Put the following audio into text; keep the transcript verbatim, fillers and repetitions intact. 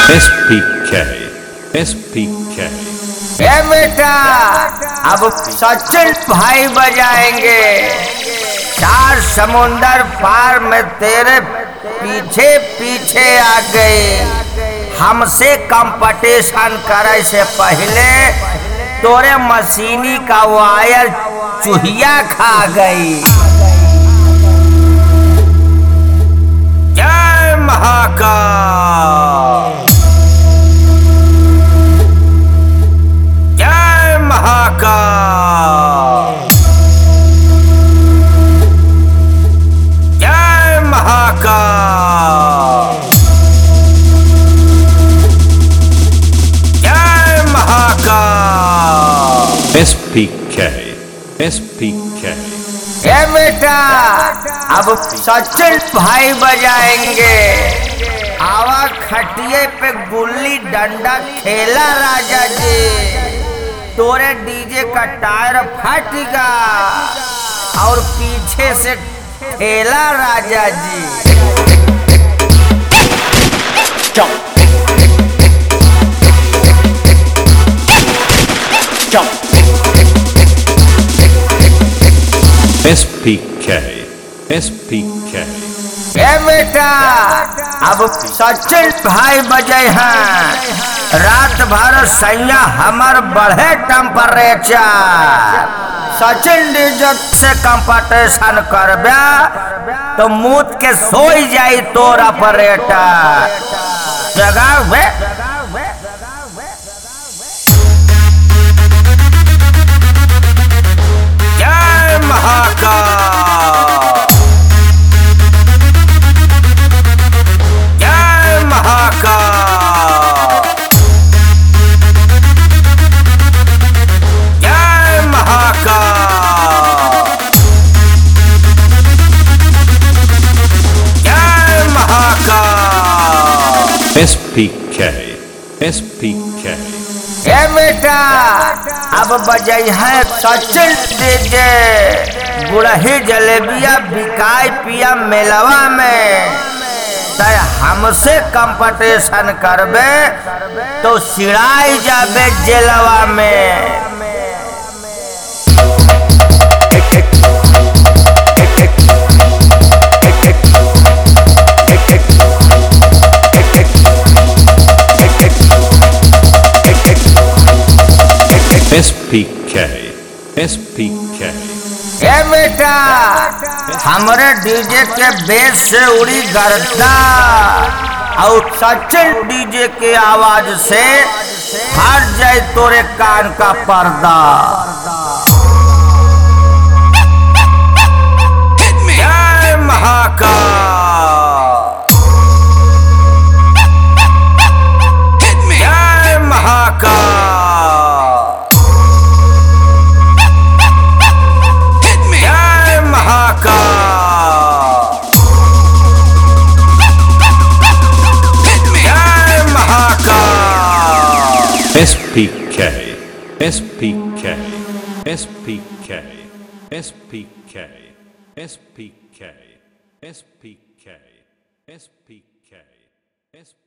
S P K S P K ए बेटा अब सचिन भाई बजाएंगे। चार समुंदर पार में तेरे पीछे पीछे आ गए। हमसे कंपटीशन करे से पहले तोरे मशीनी का वायर चूहिया खा गई। जय महाकाल, जय महाकाल, जय महाकाल, जय Mahakal. S P K S P K ए बेटा अब सचिन भाई बजाएंगे। आवा खटिए पे गुल्ली डंडा खेला राजा जी। तोरे डीजे का टायर फटेगा और पीछे से ठेला राजा जी। Jump. Jump. S P K S P K ए बेटा अब सचिन भाई बजे हैं। रात भर सैया हमर बढ़े टेम्परेचर। सचिन डीजे से कंपटीशन करबे तो मुँह के सोई जाई तोर ऑपरेटर। जगाओ बे। जय महाकाल, जय महाकाल, जय महाकाल, जय Mahakal. S P K S P K ए बेटा अब बजै है सचिन डीजे। गुड़ही जलेबिया बिकाई पिया मेलवा में। तय हमसे कंपटीशन करबे तो सिड़ाई जाबे जेलवा में। S P K S P K ए बेटा हमरे डीजे के बेस से उड़ी गर्दा और सचिन डीजे के आवाज से हट जाए तोरे कान का पर्दा। जय महाकाल, जय महाकाल, जय महाकाल, जय Mahakal. S P K S P K S P K S P K S P K S P K S P K S